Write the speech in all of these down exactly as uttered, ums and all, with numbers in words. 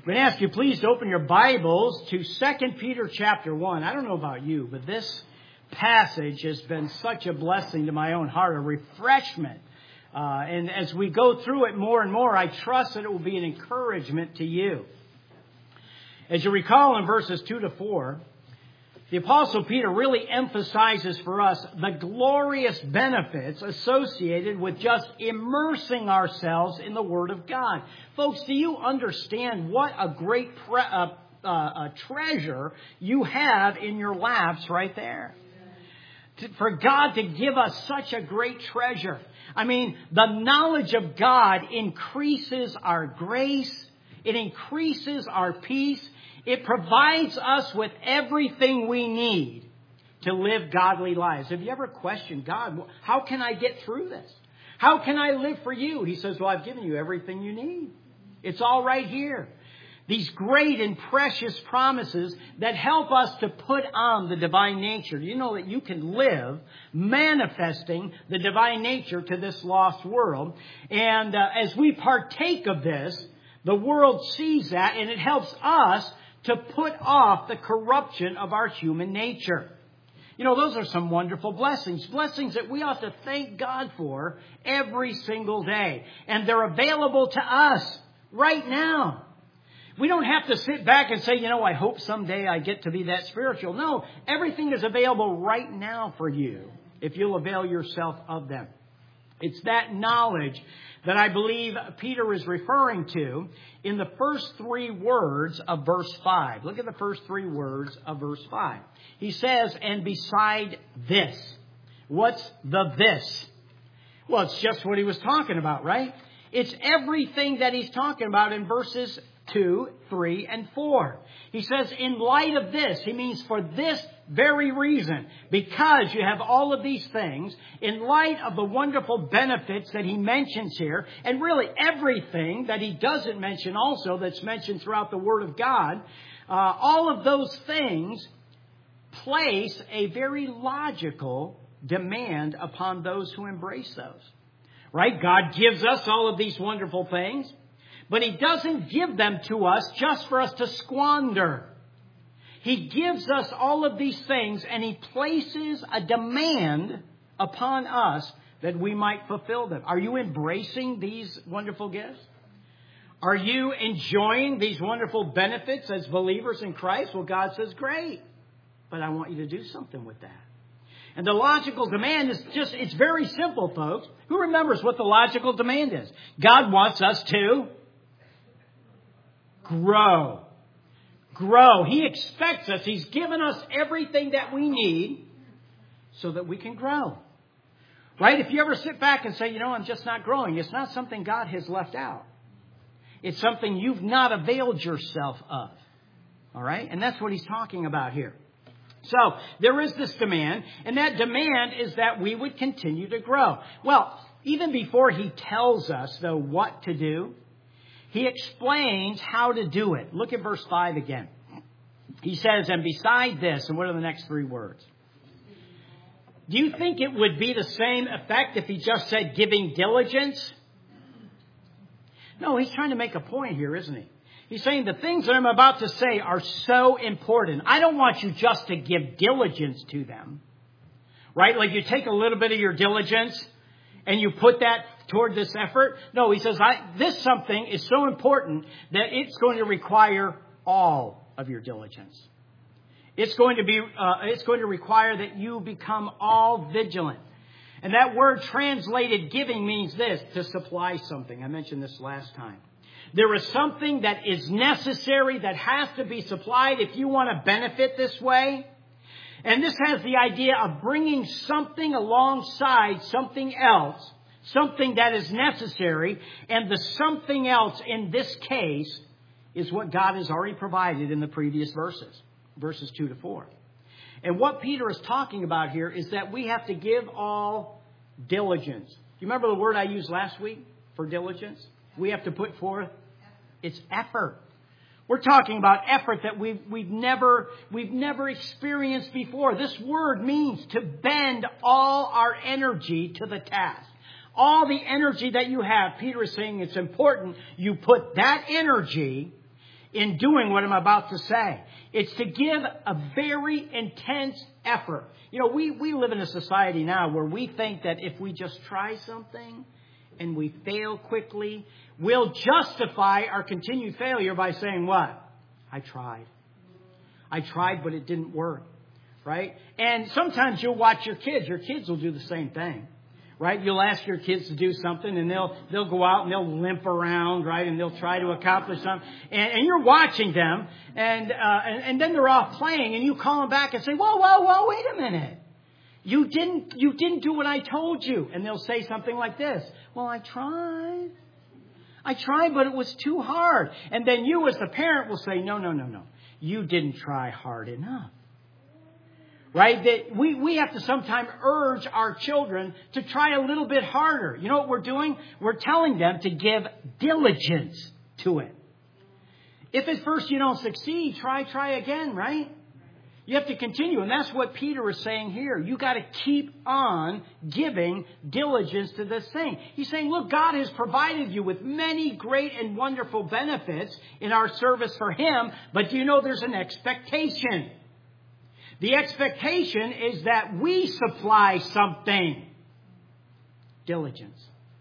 I'm going to ask you please to open your Bibles to Second Peter chapter one. I don't know about you, but this passage has been such a blessing to my own heart, a refreshment. Uh, and as we go through it more and more, I trust that it will be an encouragement to you. As you recall in verses two to four, the Apostle Peter really emphasizes for us the glorious benefits associated with just immersing ourselves in the Word of God. Folks, do you understand what a great pre- uh, uh, uh, treasure you have in your laps right there? To, for God to give us such a great treasure. I mean, the knowledge of God increases our grace. It increases our peace. It provides us with everything we need to live godly lives. Have you ever questioned God? How can I get through this? How can I live for you? He says, well, I've given you everything you need. It's all right here. These great and precious promises that help us to put on the divine nature. You know that you can live manifesting the divine nature to this lost world. And uh, as we partake of this, the world sees that and it helps us to put off the corruption of our human nature. You know, those are some wonderful blessings. Blessings that we ought to thank God for every single day. And they're available to us right now. We don't have to sit back and say, you know, I hope someday I get to be that spiritual. No, everything is available right now for you if you'll avail yourself of them. It's that knowledge that I believe Peter is referring to in the first three words of verse five. Look at the first three words of verse five. He says, and beside this. What's the this? Well, it's just what he was talking about, right? It's everything that he's talking about in verses two, three, and four. He says, in light of this, he means for this very reason, because you have all of these things, in light of the wonderful benefits that he mentions here, and really everything that he doesn't mention also that's mentioned throughout the Word of God, uh, all of those things place a very logical demand upon those who embrace those. Right? God gives us all of these wonderful things, but He doesn't give them to us just for us to squander. He gives us all of these things and He places a demand upon us that we might fulfill them. Are you embracing these wonderful gifts? Are you enjoying these wonderful benefits as believers in Christ? Well, God says, great, but I want you to do something with that. And the logical demand is just, it's very simple, folks. Who remembers what the logical demand is? God wants us to grow. Grow. He expects us. He's given us everything that we need so that we can grow. Right? If you ever sit back and say, you know, I'm just not growing, it's not something God has left out. It's something you've not availed yourself of. All right? And that's what he's talking about here. So there is this demand, and that demand is that we would continue to grow. Well, even before he tells us, though, what to do, he explains how to do it. Look at verse five again. He says, and beside this, and what are the next three words? Do you think it would be the same effect if he just said giving diligence? No, he's trying to make a point here, isn't he? He's saying the things that I'm about to say are so important. I don't want you just to give diligence to them. Right? Like you take a little bit of your diligence and you put that toward this effort. No, he says, I, this something is so important that it's going to require all of your diligence. It's going to be, uh, it's going to require that you become all vigilant. And that word translated giving means this, to supply something. I mentioned this last time. There is something that is necessary that has to be supplied if you want to benefit this way. And this has the idea of bringing something alongside something else, something that is necessary. And the something else in this case is what God has already provided in the previous verses, verses two to four. And what Peter is talking about here is that we have to give all diligence. Do you remember the word I used last week for diligence? We have to put forth its effort. We're talking about effort that we've, we've never, we've never experienced before. This word means to bend all our energy to the task. All the energy that you have, Peter is saying it's important you put that energy in doing what I'm about to say. It's to give a very intense effort. You know, we, we live in a society now where we think that if we just try something and we fail quickly, we'll justify our continued failure by saying what? I tried. I tried, but it didn't work. Right? And sometimes you'll watch your kids. Your kids will do the same thing. Right? You'll ask your kids to do something and they'll they'll go out and they'll limp around, right? And they'll try to accomplish something. And, and you're watching them and, uh, and and then they're off playing and you call them back and say, whoa, whoa, whoa, wait a minute. You didn't you didn't do what I told you. And they'll say something like this. Well, I tried. I tried, but it was too hard. And then you as the parent will say, no, no, no, no. You didn't try hard enough. Right? That we, we have to sometimes urge our children to try a little bit harder. You know what we're doing? We're telling them to give diligence to it. If at first you don't succeed, try, try again, right? You have to continue. And that's what Peter is saying here. You got to keep on giving diligence to this thing. He's saying, look, God has provided you with many great and wonderful benefits in our service for Him. But do you know there's an expectation? The expectation is that we supply something. Diligence.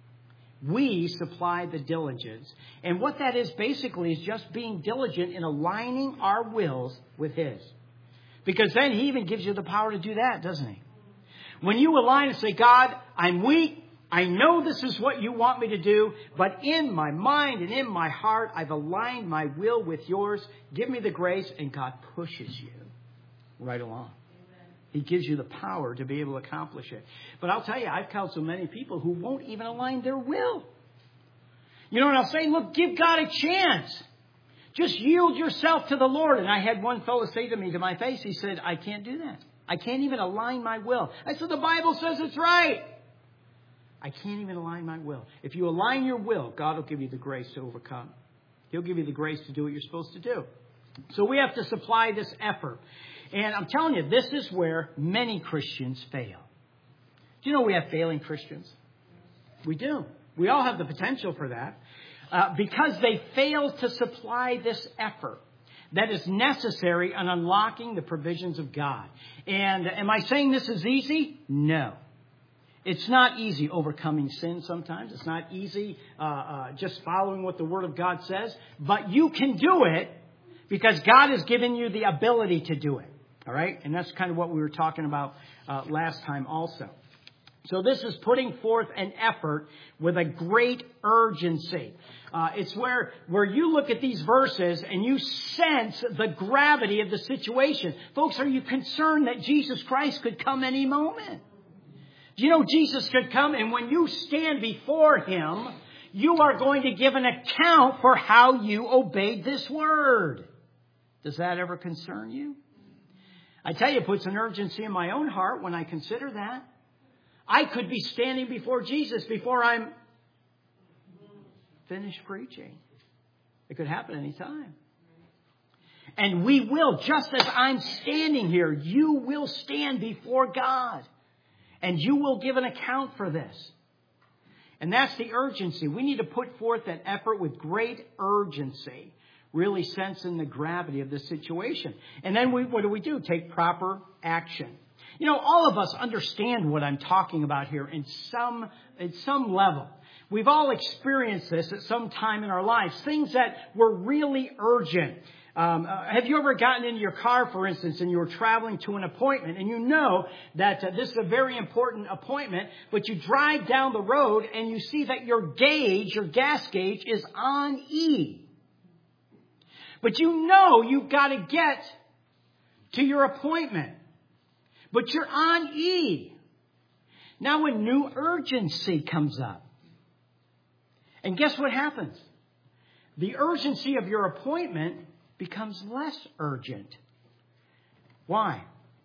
We supply the diligence. And what that is basically is just being diligent in aligning our wills with His. Because then He even gives you the power to do that, doesn't He? When you align and say, God, I'm weak. I know this is what you want me to do. But in my mind and in my heart, I've aligned my will with yours. Give me the grace. And God pushes you right along. Amen. He gives you the power to be able to accomplish it. But I'll tell you, I've counseled many people who won't even align their will. You know what I'll say? Look, give God a chance. Just yield yourself to the Lord. And I had one fellow say to me to my face, he said, I can't do that. I can't even align my will. I said, the Bible says it's right. I can't even align my will. If you align your will, God will give you the grace to overcome. He'll give you the grace to do what you're supposed to do. So we have to supply this effort. And I'm telling you, this is where many Christians fail. Do you know we have failing Christians? We do. We all have the potential for that. Uh, because they fail to supply this effort that is necessary in unlocking the provisions of God. And am I saying this is easy? No. It's not easy overcoming sin sometimes. It's not easy uh, uh, just following what the Word of God says. But you can do it because God has given you the ability to do it. All right? And that's kind of what we were talking about uh, last time also. So this is putting forth an effort with a great urgency. Uh, it's where, where you look at these verses and you sense the gravity of the situation. Folks, are you concerned that Jesus Christ could come any moment? Do you know Jesus could come, and when you stand before Him, you are going to give an account for how you obeyed this word. Does that ever concern you? I tell you, it puts an urgency in my own heart when I consider that. I could be standing before Jesus before I'm finished preaching. It could happen any time. And we will, just as I'm standing here, you will stand before God. And you will give an account for this. And that's the urgency. We need to put forth that effort with great urgency, really sensing the gravity of the situation. And then we, what do we do? Take proper action. You know, all of us understand what I'm talking about here in some, at some level. We've all experienced this at some time in our lives. Things that were really urgent. Um, uh, have you ever gotten into your car, for instance, and you were traveling to an appointment, and you know that uh, this is a very important appointment, but you drive down the road and you see that your gauge, your gas gauge, is on E. But you know you've got to get to your appointment. But you're on E. Now a new urgency comes up. And guess what happens? The urgency of your appointment becomes less urgent. Why?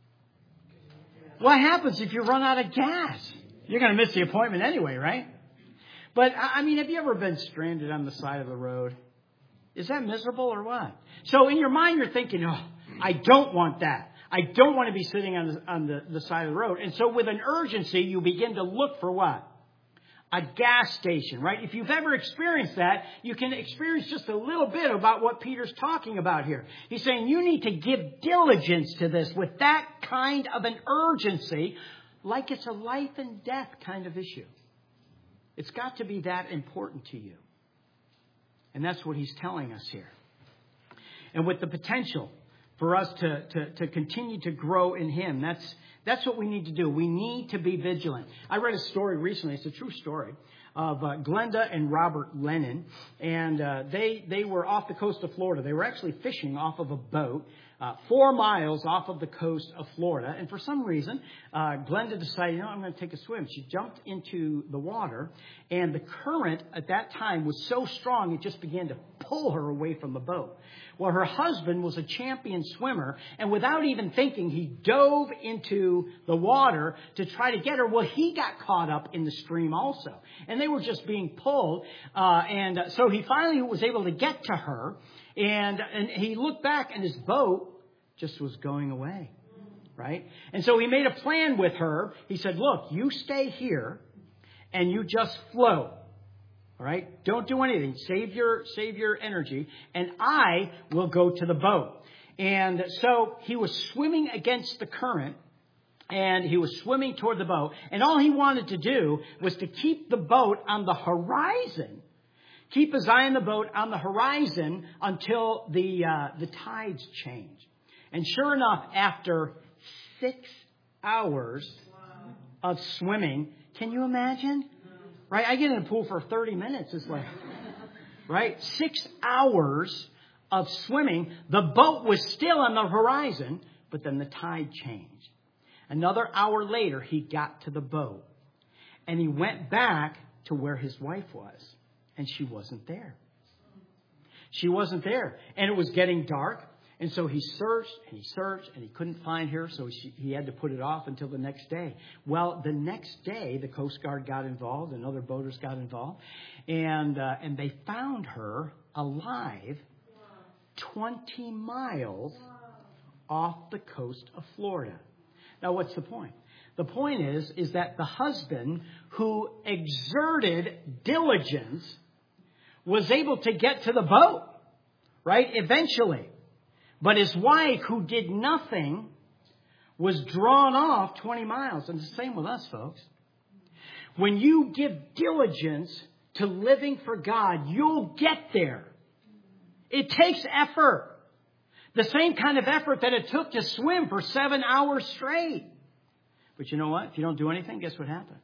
What happens if you run out of gas? You're going to miss the appointment anyway, right? But, I mean, have you ever been stranded on the side of the road? Is that miserable or what? So in your mind, you're thinking, oh, I don't want that. I don't want to be sitting on the, on the, the side of the road. And so with an urgency, you begin to look for what? a gas station, right? If you've ever experienced that, you can experience just a little bit about what Peter's talking about here. He's saying you need to give diligence to this with that kind of an urgency, like it's a life and death kind of issue. It's got to be that important to you. And that's what he's telling us here. And with the potential for us to, to, to continue to grow in him, that's That's what we need to do. We need to be vigilant. I read a story recently. It's a true story of uh, Glenda and Robert Lennon. And uh, they they were off the coast of Florida. They were actually fishing off of a boat uh, four miles off of the coast of Florida. And for some reason, uh, Glenda decided, you know, I'm going to take a swim. She jumped into the water. And the current at that time was so strong, it just began to pull her away from the boat. Well, her husband was a champion swimmer, and without even thinking, he dove into the water to try to get her. Well, he got caught up in the stream also, and they were just being pulled. Uh, and so he finally was able to get to her, and, and he looked back, and his boat just was going away, right? And so he made a plan with her. He said, look, you stay here, and you just float. All right. Don't do anything. Save your, save your energy. And I will go to the boat. And so he was swimming against the current, and he was swimming toward the boat. And all he wanted to do was to keep the boat on the horizon. Keep his eye on the boat on the horizon until the, uh, the tides change. And sure enough, after six hours of swimming, can you imagine? Right? I get in a pool for thirty minutes. It's like, right? Six hours of swimming. The boat was still on the horizon, but then the tide changed. Another hour later, he got to the boat, and he went back to where his wife was, and she wasn't there. She wasn't there. And it was getting dark. And so he searched and he searched and he couldn't find her. So she, he had to put it off until the next day. Well, the next day, the Coast Guard got involved and other boaters got involved. And, uh, and they found her alive twenty miles off the coast of Florida. Now, what's the point? The point is, is that the husband who exerted diligence was able to get to the boat, right? Eventually. But his wife, who did nothing, was drawn off twenty miles. And it's the same with us, folks. When you give diligence to living for God, you'll get there. It takes effort. The same kind of effort that it took to swim for seven hours straight. But you know what? If you don't do anything, guess what happens?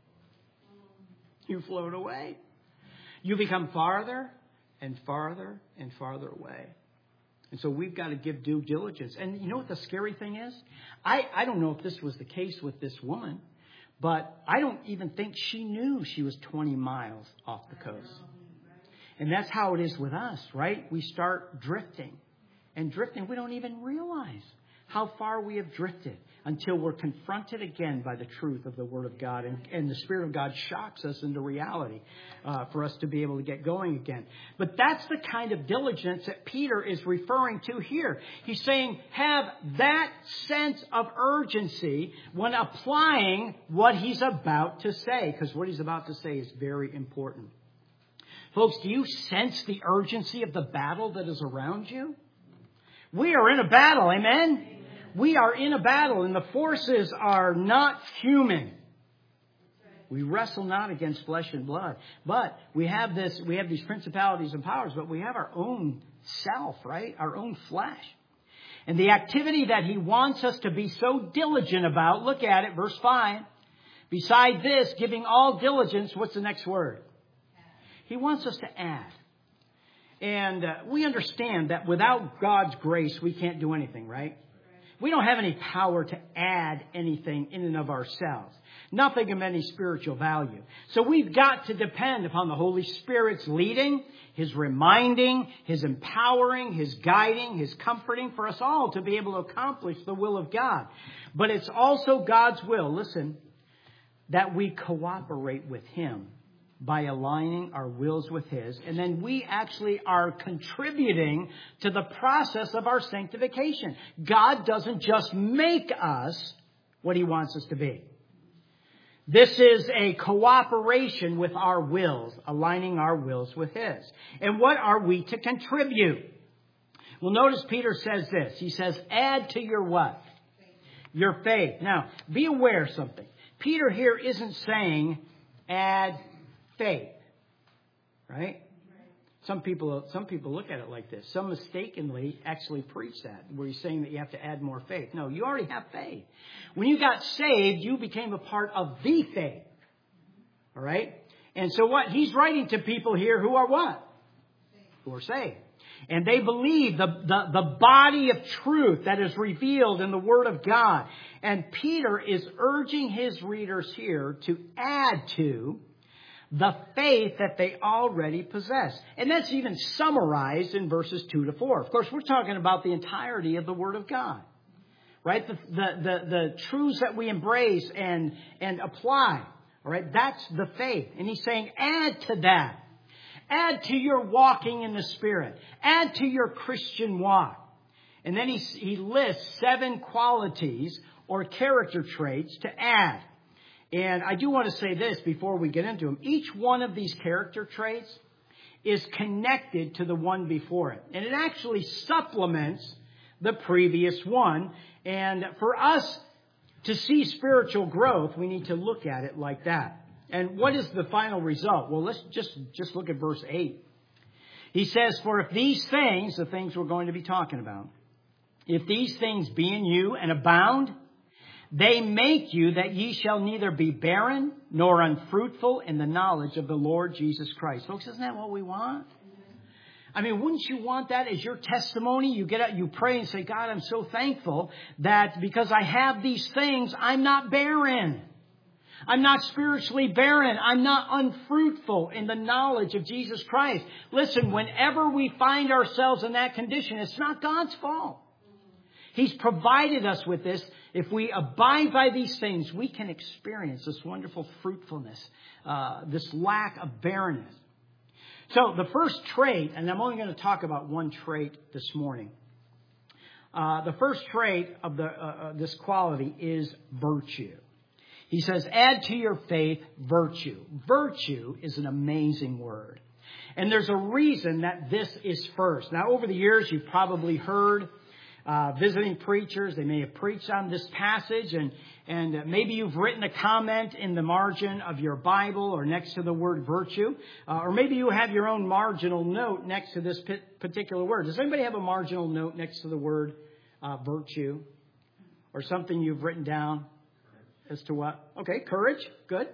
You float away. You become farther and farther and farther away. And so we've got to give due diligence. And you know what the scary thing is? I, I don't know if this was the case with this woman, but I don't even think she knew she was twenty miles off the coast. And that's how it is with us, right? We start drifting. And drifting, we don't even realize how far we have drifted until we're confronted again by the truth of the Word of God. And, and the Spirit of God shocks us into reality uh, for us to be able to get going again. But that's the kind of diligence that Peter is referring to here. He's saying have that sense of urgency when applying what he's about to say. Because what he's about to say is very important. Folks, do you sense the urgency of the battle that is around you? We are in a battle, amen? We are in a battle, and the forces are not human. We wrestle not against flesh and blood. But we have this, we have these principalities and powers, but we have our own self, right? Our own flesh. And the activity that he wants us to be so diligent about, look at it, verse five. Beside this, giving all diligence, what's the next word? He wants us to add. And uh, we understand that without God's grace, we can't do anything, right? We don't have any power to add anything in and of ourselves. Nothing of any spiritual value. So we've got to depend upon the Holy Spirit's leading, His reminding, His empowering, His guiding, His comforting for us all to be able to accomplish the will of God. But it's also God's will, listen, that we cooperate with Him by aligning our wills with His. And then we actually are contributing to the process of our sanctification. God doesn't just make us what He wants us to be. This is a cooperation with our wills, aligning our wills with His. And what are we to contribute? Well, notice Peter says this. He says, add to your what? Faith. Your faith. Now, be aware of something. Peter here isn't saying add faith. Right? Some people, some people look at it like this. Some mistakenly actually preach that, where he's saying that you have to add more faith. No, you already have faith. When you got saved, you became a part of the faith. All right? And so what? He's writing to people here who are what? Who are saved. And they believe the, the, the body of truth that is revealed in the Word of God. And Peter is urging his readers here to add to the faith that they already possess. And that's even summarized in verses two to four. Of course, we're talking about the entirety of the Word of God. Right? The, the, the, the truths that we embrace and, and apply. All right? That's the faith. And he's saying, add to that. Add to your walking in the Spirit. Add to your Christian walk. And then he, he lists seven qualities or character traits to add. And I do want to say this before we get into them. Each one of these character traits is connected to the one before it. And it actually supplements the previous one. And for us to see spiritual growth, we need to look at it like that. And what is the final result? Well, let's just, just look at verse eight. He says, for if these things, the things we're going to be talking about, if these things be in you and abound, they make you that ye shall neither be barren nor unfruitful in the knowledge of the Lord Jesus Christ. Folks, isn't that what we want? I mean, wouldn't you want that as your testimony? You get up, you pray and say, God, I'm so thankful that because I have these things, I'm not barren. I'm not spiritually barren. I'm not unfruitful in the knowledge of Jesus Christ. Listen, whenever we find ourselves in that condition, it's not God's fault. He's provided us with this. If we abide by these things, we can experience this wonderful fruitfulness, uh, this lack of barrenness. So the first trait, and I'm only going to talk about one trait this morning. Uh, the first trait of the, uh, uh, this quality is virtue. He says, add to your faith virtue. Virtue is an amazing word. And there's a reason that this is first. Now, over the years, you've probably heard uh, visiting preachers. They may have preached on this passage. And, and maybe you've written a comment in the margin of your Bible or next to the word virtue. Uh, or maybe you have your own marginal note next to this particular word. Does anybody have a marginal note next to the word uh, virtue? Or something you've written down? As to what? Okay, courage. Good.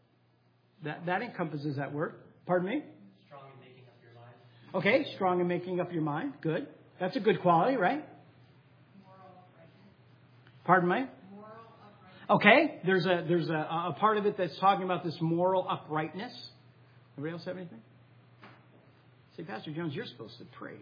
That that encompasses that word. Pardon me? Strong in making up your mind. Okay, strong in making up your mind. Good. That's a good quality, right? Moral uprightness. Pardon me? Moral uprightness. Okay, there's a there's a, a part of it that's talking about this moral uprightness. Anybody else have anything? Say, Pastor Jones, you're supposed to preach.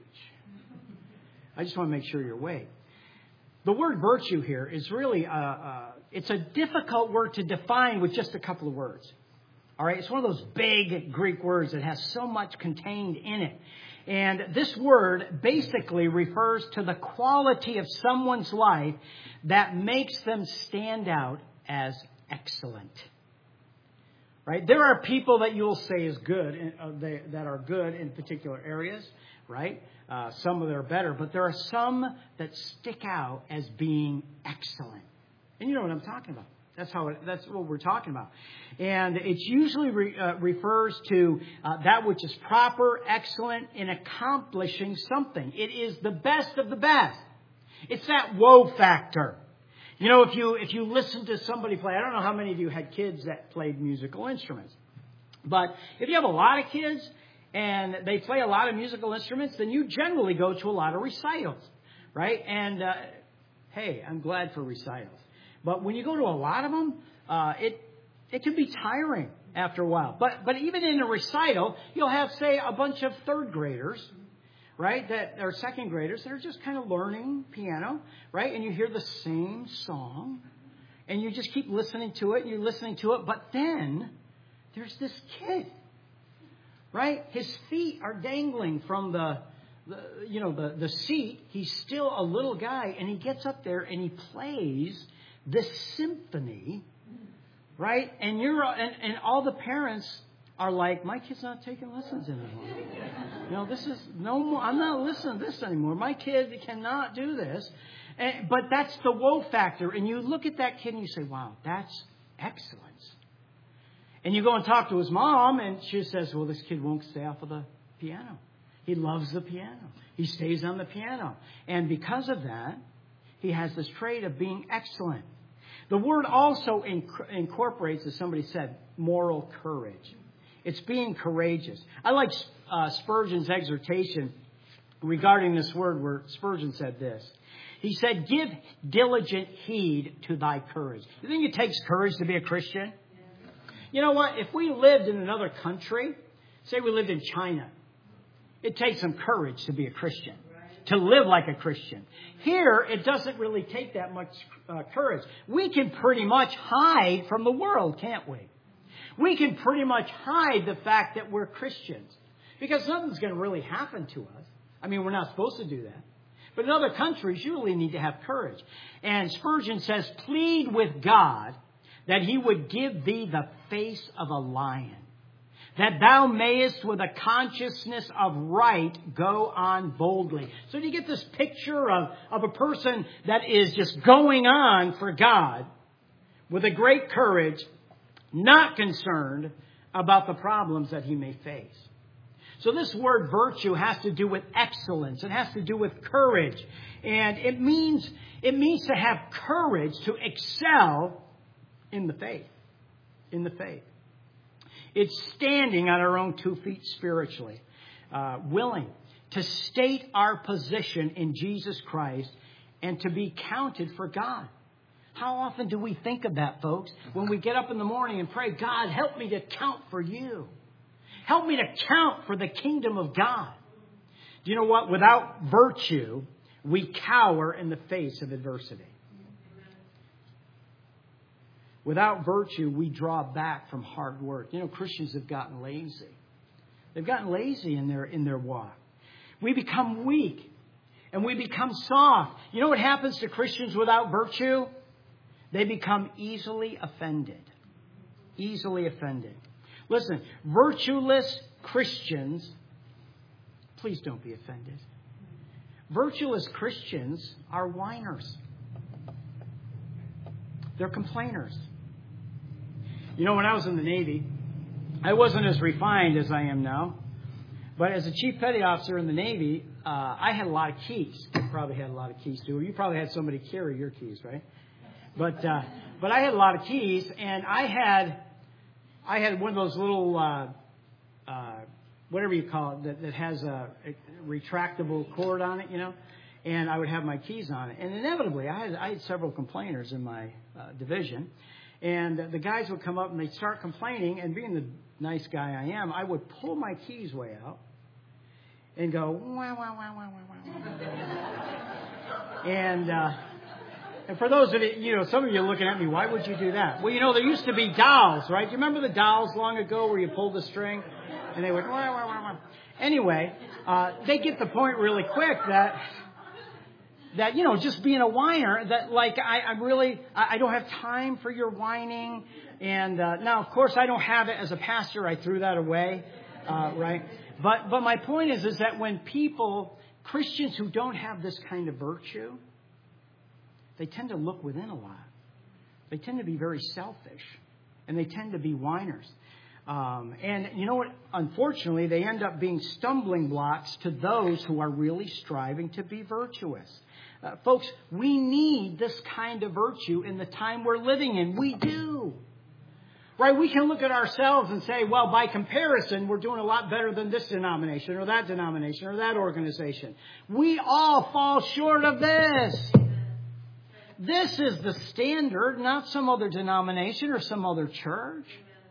I just want to make sure you're awake. The word virtue here is really, a, a, it's a difficult word to define with just a couple of words. All right, it's one of those big Greek words that has so much contained in it. And this word basically refers to the quality of someone's life that makes them stand out as excellent. Right? There are people that you'll say is good, uh, they, that are good in particular areas, right? Uh, some of them are better, but there are some that stick out as being excellent. And you know what I'm talking about. That's how. It, that's what we're talking about. And it usually re, uh, refers to uh, that which is proper, excellent in accomplishing something. It is the best of the best. It's that whoa factor. You know, if you if you listen to somebody play, I don't know how many of you had kids that played musical instruments, but if you have a lot of kids and they play a lot of musical instruments, then you generally go to a lot of recitals, right? And uh, hey, I'm glad for recitals. But when you go to a lot of them, uh, it it can be tiring after a while. But but even in a recital, you'll have, say, a bunch of third graders, right, that are second graders that are just kind of learning piano, right? And you hear the same song, and you just keep listening to it, and you're listening to it. But then there's this kid. Right? His feet are dangling from the, the, you know, the, the seat. He's still a little guy, and he gets up there and he plays this symphony right? And you're and, and all the parents are like, my kid's not taking lessons anymore. You know, this is no more. I'm not listening to this anymore. My kid cannot do this. And, but that's the woe factor. And you look at that kid and you say, wow, that's excellence. And you go and talk to his mom and she says, well, this kid won't stay off of the piano. He loves the piano. He stays on the piano. And because of that, he has this trait of being excellent. The word also inc- incorporates, as somebody said, moral courage. It's being courageous. I like uh, Spurgeon's exhortation regarding this word where Spurgeon said this. He said, give diligent heed to thy courage. You think it takes courage to be a Christian? You know what? If we lived in another country, say we lived in China, it takes some courage to be a Christian, to live like a Christian. Here, it doesn't really take that much uh, courage. We can pretty much hide from the world, can't we? We can pretty much hide the fact that we're Christians because nothing's going to really happen to us. I mean, we're not supposed to do that. But in other countries, you really need to have courage. And Spurgeon says, plead with God that he would give thee the face of a lion, that thou mayest with a consciousness of right go on boldly. So do you get this picture of, of a person that is just going on for God with a great courage, not concerned about the problems that he may face. So this word virtue has to do with excellence. It has to do with courage. And it means, it means to have courage to excel in the faith. In the faith. It's standing on our own two feet spiritually. Uh, willing to state our position in Jesus Christ and to be counted for God. How often do we think of that, folks? When we get up in the morning and pray, God, help me to count for you. Help me to count for the kingdom of God. Do you know what? Without virtue, we cower in the face of adversity. Without virtue, we draw back from hard work. You know, Christians have gotten lazy. They've gotten lazy in their, in their walk. We become weak and we become soft. You know what happens to Christians without virtue? They become easily offended. Easily offended. Listen, virtueless Christians, please don't be offended. Virtueless Christians are whiners. They're complainers. You know, when I was in the Navy, I wasn't as refined as I am now. But as a chief petty officer in the Navy, uh, I had a lot of keys. You probably had a lot of keys too. You probably had somebody carry your keys, right? But uh, but I had a lot of keys, and I had I had one of those little uh, uh, whatever you call it that, that has a, a retractable cord on it, you know. And I would have my keys on it, and inevitably I had I had several complainers in my uh, division, and the guys would come up and they'd start complaining, and being the nice guy I am, I would pull my keys way out and go wah wah wah wah wah wah, and. Uh, And for those of you, you know, some of you are looking at me, why would you do that? Well, you know, there used to be dolls, right? Do you remember the dolls long ago where you pulled the string and they would, wah, wah, wah, wah. Anyway, uh, they get the point really quick that, that, you know, just being a whiner, that like, I, I'm really, I, I don't have time for your whining. And, uh, now, of course, I don't have it as a pastor. I threw that away, uh, right? But, but my point is, is that when people, Christians who don't have this kind of virtue, they tend to look within a lot. They tend to be very selfish. And they tend to be whiners. Um, and you know what? Unfortunately, they end up being stumbling blocks to those who are really striving to be virtuous. Uh, folks, we need this kind of virtue in the time we're living in. We do. Right? We can look at ourselves and say, well, by comparison, we're doing a lot better than this denomination or that denomination or that organization. We all fall short of this. This is the standard, not some other denomination or some other church.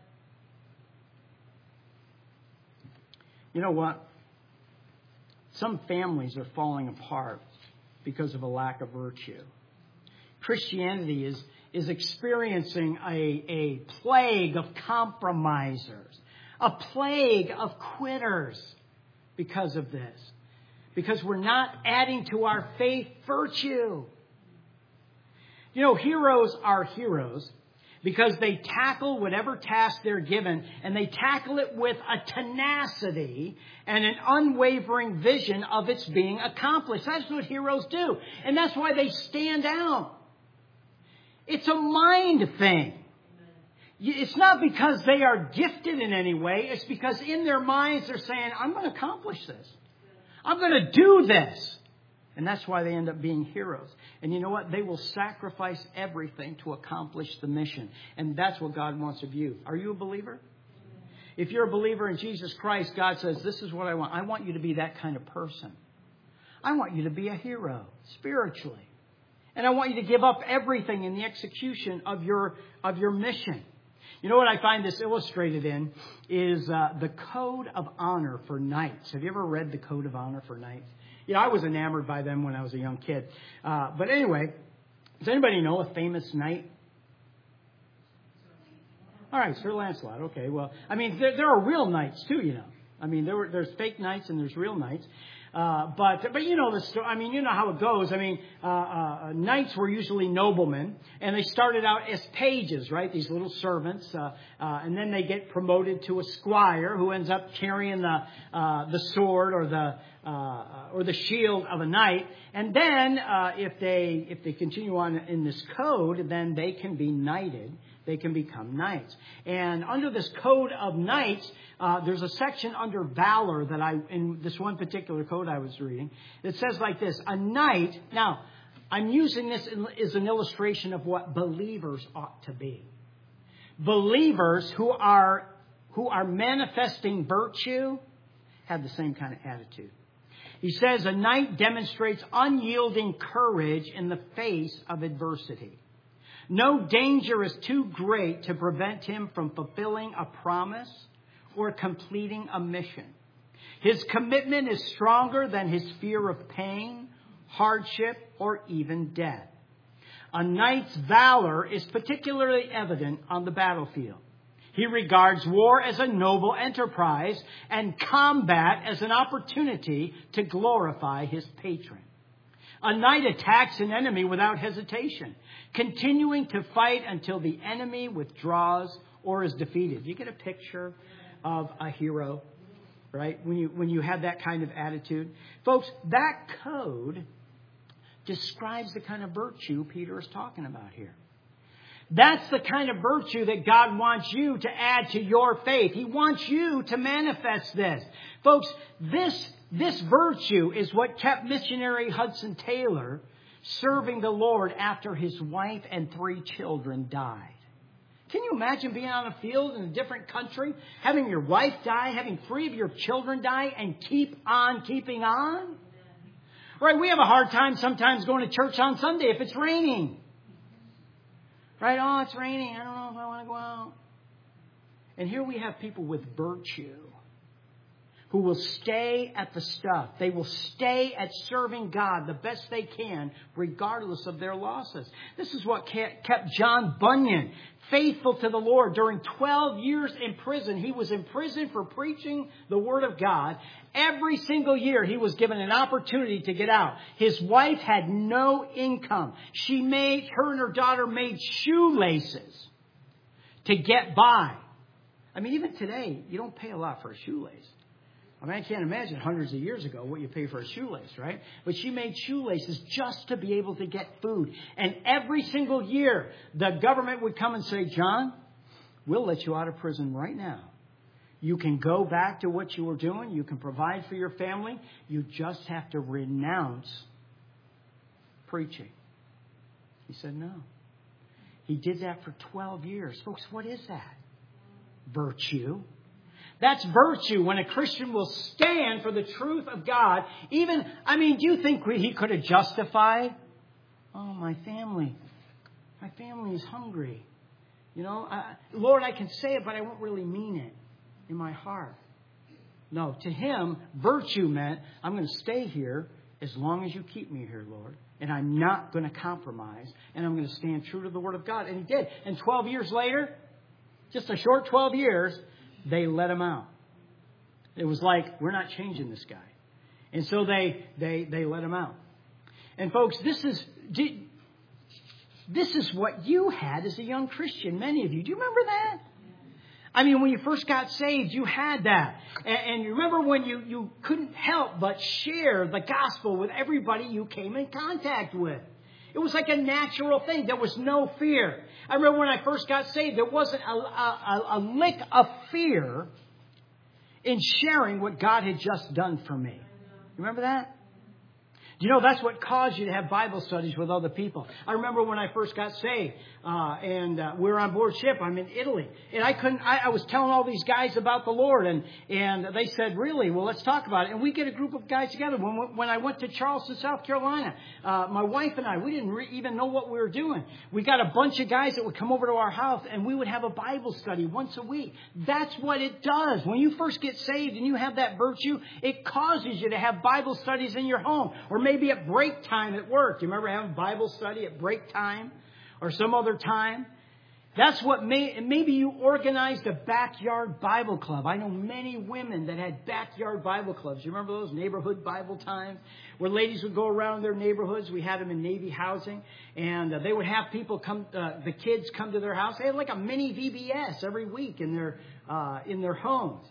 You know what? Some families are falling apart because of a lack of virtue. Christianity is, is experiencing a, a plague of compromisers, a plague of quitters because of this. Because we're not adding to our faith virtue. You know, heroes are heroes because they tackle whatever task they're given, and they tackle it with a tenacity and an unwavering vision of its being accomplished. That's what heroes do. And that's why they stand out. It's a mind thing. It's not because they are gifted in any way. It's because in their minds they're saying, I'm going to accomplish this. I'm going to do this. And that's why they end up being heroes. And you know what? They will sacrifice everything to accomplish the mission. And that's what God wants of you. Are you a believer? If you're a believer in Jesus Christ, God says, this is what I want. I want you to be that kind of person. I want you to be a hero spiritually. And I want you to give up everything in the execution of your, of your mission. You know what I find this illustrated in is uh, the Code of Honor for Knights. Have you ever read the Code of Honor for Knights? You know, I was enamored by them when I was a young kid. Uh, but anyway, does anybody know a famous knight? All right, Sir Lancelot. Okay, well, I mean, there, there are real knights too, you know. I mean, there were, there's fake knights and there's real knights. Uh, but, but you know the story. I mean, you know how it goes. I mean, uh, uh, knights were usually noblemen, and they started out as pages, right? These little servants, uh, uh, and then they get promoted to a squire who ends up carrying the uh, the sword or the uh, or the shield of a knight. And then, uh, if they if they continue on in this code, then they can be knighted. They can become knights. And under this code of knights, uh, there's a section under valor that I, in this one particular code I was reading, it says like this: a knight. Now, I'm using this as an illustration of what believers ought to be. Believers who are who are manifesting virtue have the same kind of attitude. He says a knight demonstrates unyielding courage in the face of adversity. No danger is too great to prevent him from fulfilling a promise or completing a mission. His commitment is stronger than his fear of pain, hardship, or even death. A knight's valor is particularly evident on the battlefield. He regards war as a noble enterprise and combat as an opportunity to glorify his patron. A knight attacks an enemy without hesitation, continuing to fight until the enemy withdraws or is defeated. You get a picture of a hero, right? When you when you have that kind of attitude. Folks, that code describes the kind of virtue Peter is talking about here. That's the kind of virtue that God wants you to add to your faith. He wants you to manifest this. Folks, this, this virtue is what kept missionary Hudson Taylor serving the Lord after his wife and three children died. Can you imagine being on a field in a different country, having your wife die, having three of your children die, and keep on keeping on? Right, we have a hard time sometimes going to church on Sunday if it's raining. Right, oh, it's raining. I don't know if I want to go out. And here we have people with virtue who will stay at the stuff. They will stay at serving God the best they can, regardless of their losses. This is what kept John Bunyan faithful to the Lord during twelve years in prison. He was in prison for preaching the Word of God. Every single year he was given an opportunity to get out. His wife had no income. She made, her and her daughter made shoelaces to get by. I mean, even today, you don't pay a lot for a shoelace. I mean, I can't imagine hundreds of years ago what you pay for a shoelace, right? But she made shoelaces just to be able to get food. And every single year, the government would come and say, John, we'll let you out of prison right now. You can go back to what you were doing. You can provide for your family. You just have to renounce preaching. He said no. He did that for twelve years. Folks, what is that? Virtue. That's virtue when a Christian will stand for the truth of God. Even, I mean, do you think he could have justified? Oh, my family. My family is hungry. You know, I, Lord, I can say it, but I won't really mean it in my heart. No, to him, virtue meant, I'm going to stay here as long as you keep me here, Lord. And I'm not going to compromise. And I'm going to stand true to the Word of God. And he did. And twelve years later, just a short twelve years, they let him out. It was like, we're not changing this guy. And so they they they let him out. And folks, this is, This is what you had as a young Christian, many of you. Do you remember that? I mean, when you first got saved, you had that. And, and you remember when you, you couldn't help but share the gospel with everybody you came in contact with. It was like a natural thing. There was no fear. I remember when I first got saved, there wasn't a, a, a lick of fear in sharing what God had just done for me. You remember that? You know, that's what caused you to have Bible studies with other people. I remember when I first got saved, uh, and uh, we were on board ship. I'm in Italy, and I couldn't. I, I was telling all these guys about the Lord, and and they said, "Really? Well, let's talk about it." And we get a group of guys together. When when I went to Charleston, South Carolina, uh, my wife and I, we didn't re- even know what we were doing. We got a bunch of guys that would come over to our house, and we would have a Bible study once a week. That's what it does. When you first get saved and you have that virtue, it causes you to have Bible studies in your home, or maybe at break time at work. You remember having Bible study at break time or some other time? That's what may, maybe you organized a backyard Bible club. I know many women that had backyard Bible clubs. You remember those neighborhood Bible times where ladies would go around their neighborhoods? We had them in Navy housing, and uh, they would have people come, uh, the kids come to their house. They had like a mini V B S every week in their uh, in their homes.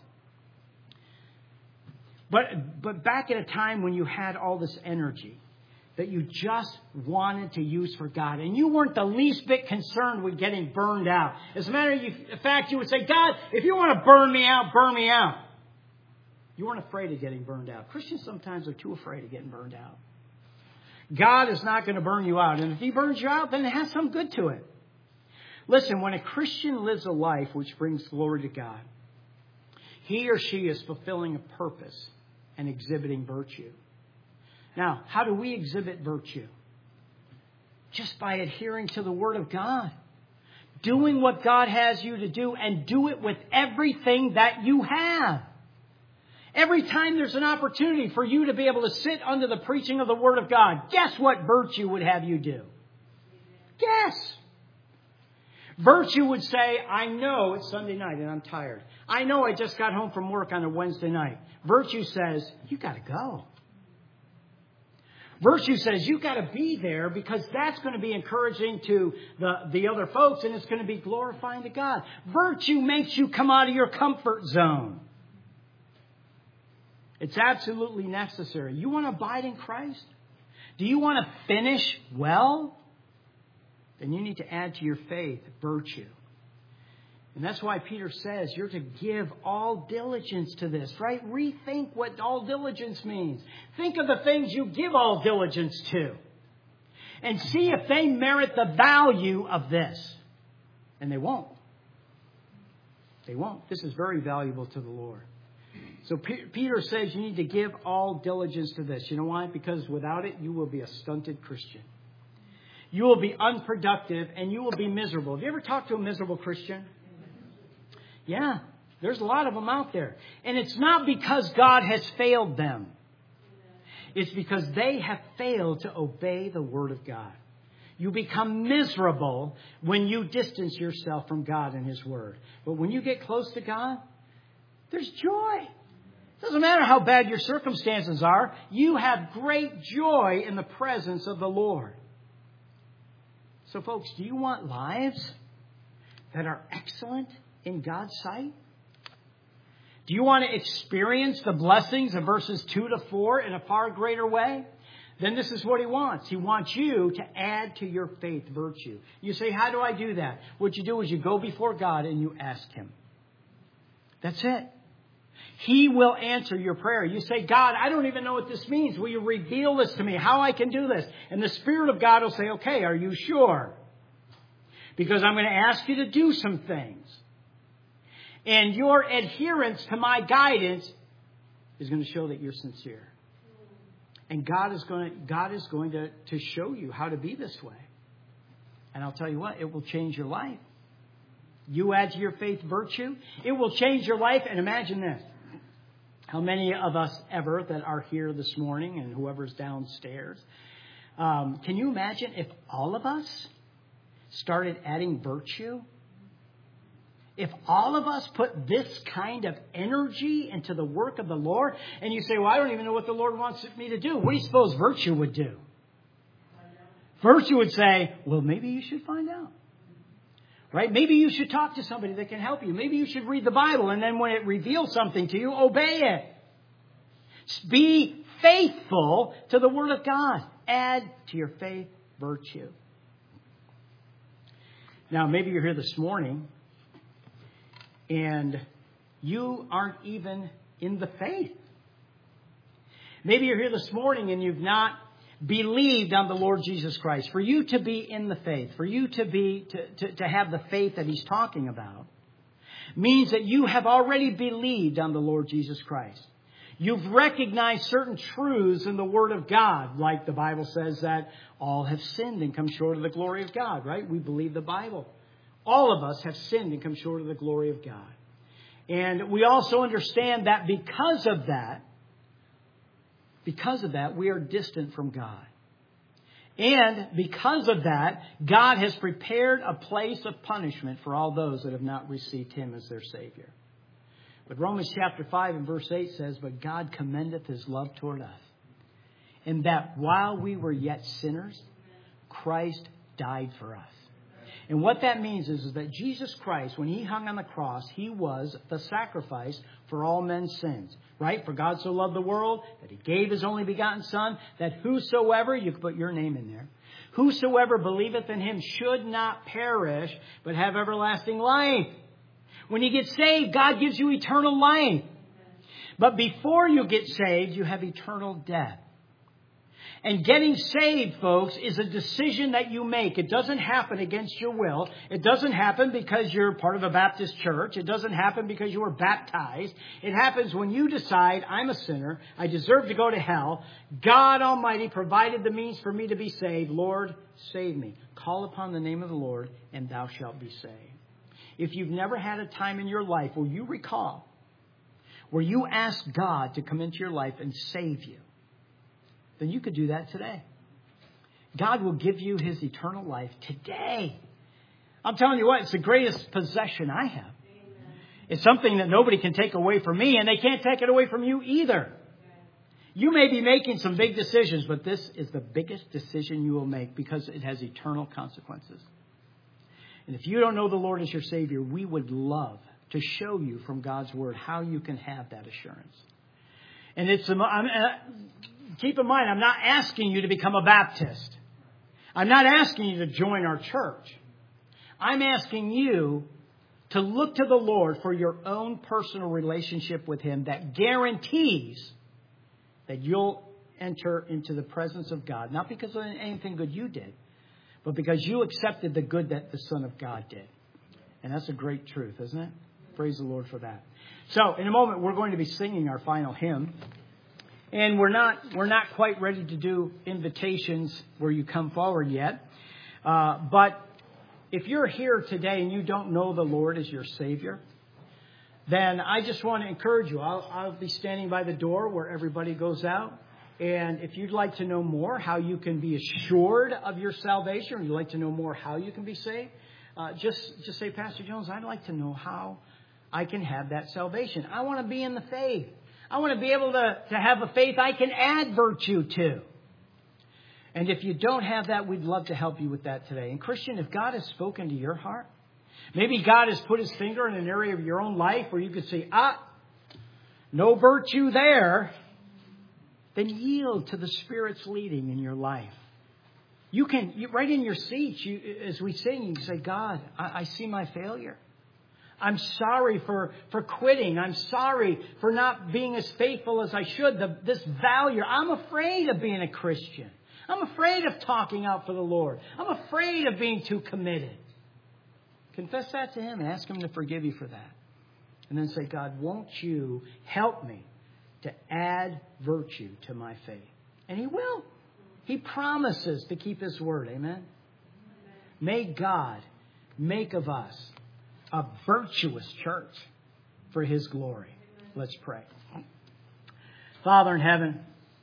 But but back at a time when you had all this energy that you just wanted to use for God, and you weren't the least bit concerned with getting burned out. As a matter of fact, you would say, "God, if you want to burn me out, burn me out." You weren't afraid of getting burned out. Christians sometimes are too afraid of getting burned out. God is not going to burn you out. And if He burns you out, then it has some good to it. Listen, when a Christian lives a life which brings glory to God, he or she is fulfilling a purpose and exhibiting virtue. Now, how do we exhibit virtue? Just by adhering to the Word of God. Doing what God has you to do, and do it with everything that you have. Every time there's an opportunity for you to be able to sit under the preaching of the Word of God, guess what virtue would have you do? Guess. Virtue would say, I know it's Sunday night and I'm tired. I know I just got home from work on a Wednesday night. Virtue says, you got to go. Virtue says you got to be there, because that's going to be encouraging to the, the other folks, and it's going to be glorifying to God. Virtue makes you come out of your comfort zone. It's absolutely necessary. You want to abide in Christ? Do you want to finish well? Then you need to add to your faith virtue. And that's why Peter says you're to give all diligence to this, right? Rethink what all diligence means. Think of the things you give all diligence to. And see if they merit the value of this. And they won't. They won't. This is very valuable to the Lord. So P- Peter says you need to give all diligence to this. You know why? Because without it, you will be a stunted Christian. You will be unproductive and you will be miserable. Have you ever talked to a miserable Christian? Yeah, there's a lot of them out there. And it's not because God has failed them. It's because they have failed to obey the Word of God. You become miserable when you distance yourself from God and His Word. But when you get close to God, there's joy. It doesn't matter how bad your circumstances are. You have great joy in the presence of the Lord. So, folks, do you want lives that are excellent in God's sight? Do you want to experience the blessings of verses two to four in a far greater way? Then this is what He wants. He wants you to add to your faith virtue. You say, how do I do that? What you do is you go before God and you ask Him. That's it. He will answer your prayer. You say, God, I don't even know what this means. Will you reveal this to me? How I can do this? And the Spirit of God will say, okay, are you sure? Because I'm going to ask you to do some things. And your adherence to my guidance is going to show that you're sincere. And God is going to, God is going to, to show you how to be this way. And I'll tell you what, it will change your life. You add to your faith virtue, it will change your life. And imagine this. How many of us ever that are here this morning and whoever's downstairs, um, can you imagine if all of us started adding virtue? If all of us put this kind of energy into the work of the Lord, and you say, well, I don't even know what the Lord wants me to do. What do you suppose virtue would do? Virtue would say, well, maybe you should find out. Right? Maybe you should talk to somebody that can help you. Maybe you should read the Bible, and then when it reveals something to you, obey it. Be faithful to the Word of God. Add to your faith virtue. Now, maybe you're here this morning and you aren't even in the faith. Maybe you're here this morning and you've not believed on the Lord Jesus Christ. For you to be in the faith, for you to be to, to, to have the faith that He's talking about, means that you have already believed on the Lord Jesus Christ. You've recognized certain truths in the Word of God, like the Bible says that all have sinned and come short of the glory of God, right? We believe the Bible. All of us have sinned and come short of the glory of God. And we also understand that because of that, because of that, we are distant from God. And because of that, God has prepared a place of punishment for all those that have not received Him as their Savior. But Romans chapter five and verse eight says, but God commendeth His love toward us, and that while we were yet sinners, Christ died for us. And what that means is, is that Jesus Christ, when He hung on the cross, He was the sacrifice for all men's sins. Right? For God so loved the world that He gave His only begotten Son, that whosoever, you can put your name in there, whosoever believeth in Him should not perish, but have everlasting life. When you get saved, God gives you eternal life. But before you get saved, you have eternal death. And getting saved, folks, is a decision that you make. It doesn't happen against your will. It doesn't happen because you're part of a Baptist church. It doesn't happen because you were baptized. It happens when you decide, I'm a sinner. I deserve to go to hell. God Almighty provided the means for me to be saved. Lord, save me. Call upon the name of the Lord, and thou shalt be saved. If you've never had a time in your life where you recall, where you ask God to come into your life and save you, then you could do that today. God will give you His eternal life today. I'm telling you what, it's the greatest possession I have. It's something that nobody can take away from me, and they can't take it away from you either. You may be making some big decisions, but this is the biggest decision you will make because it has eternal consequences. And if you don't know the Lord as your Savior, we would love to show you from God's Word how you can have that assurance. And it's, I'm, keep in mind, I'm not asking you to become a Baptist. I'm not asking you to join our church. I'm asking you to look to the Lord for your own personal relationship with Him that guarantees that you'll enter into the presence of God. Not because of anything good you did, but because you accepted the good that the Son of God did. And that's a great truth, isn't it? Praise the Lord for that. So, in a moment, we're going to be singing our final hymn. And we're not we're not quite ready to do invitations where you come forward yet. Uh, but if you're here today and you don't know the Lord as your Savior, then I just want to encourage you. I'll, I'll be standing by the door where everybody goes out. And if you'd like to know more how you can be assured of your salvation, or you'd like to know more how you can be saved, uh, just, just say, Pastor Jones, I'd like to know how I can have that salvation. I want to be in the faith. I want to be able to, to have a faith I can add virtue to. And if you don't have that, we'd love to help you with that today. And Christian, if God has spoken to your heart, maybe God has put His finger in an area of your own life where you could say, ah, no virtue there, then yield to the Spirit's leading in your life. You can, you, right in your seats, you, as we sing, you can say, God, I, I see my failure. I'm sorry for, for quitting. I'm sorry for not being as faithful as I should. The, this value, I'm afraid of being a Christian. I'm afraid of talking out for the Lord. I'm afraid of being too committed. Confess that to Him and ask Him to forgive you for that. And then say, God, won't you help me to add virtue to my faith? And He will. He promises to keep His word. Amen? May God make of us a virtuous church for His glory. Let's pray. Father in heaven,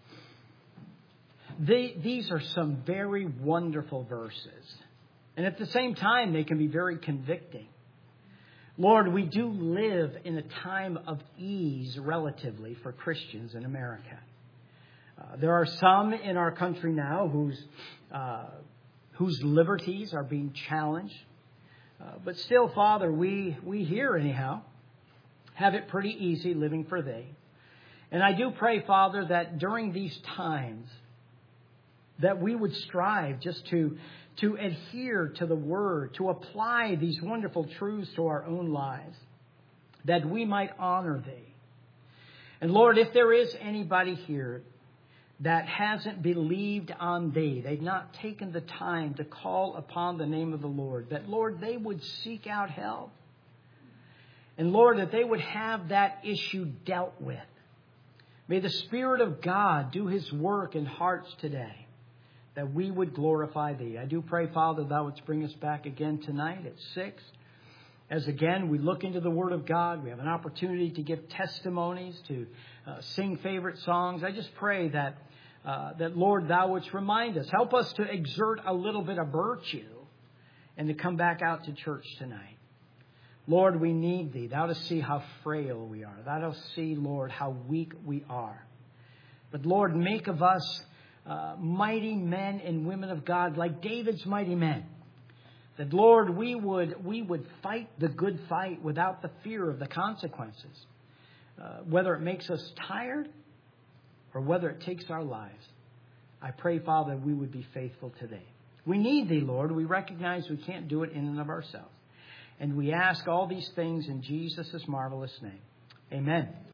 they, these are some very wonderful verses. And at the same time, they can be very convicting. Lord, we do live in a time of ease relatively for Christians in America. Uh, there are some in our country now whose uh, whose liberties are being challenged. Uh, but still, Father, we, we here anyhow have it pretty easy living for Thee. And I do pray, Father, that during these times that we would strive just to, to adhere to the Word, to apply these wonderful truths to our own lives, that we might honor Thee. And Lord, if there is anybody here that hasn't believed on Thee, they've not taken the time to call upon the name of the Lord, that, Lord, they would seek out help. And, Lord, that they would have that issue dealt with. May the Spirit of God do His work in hearts today, that we would glorify Thee. I do pray, Father, Thou wouldst bring us back again tonight at six. As again, we look into the Word of God. We have an opportunity to give testimonies, to uh, sing favorite songs. I just pray that, uh, that Lord, Thou wouldst remind us. Help us to exert a little bit of virtue and to come back out to church tonight. Lord, we need Thee. Thou dost see how frail we are. Thou dost see, Lord, how weak we are. But Lord, make of us uh, mighty men and women of God like David's mighty men. That, Lord, we would we would fight the good fight without the fear of the consequences. Uh, whether it makes us tired or whether it takes our lives. I pray, Father, we would be faithful today. We need Thee, Lord. We recognize we can't do it in and of ourselves. And we ask all these things in Jesus' marvelous name. Amen.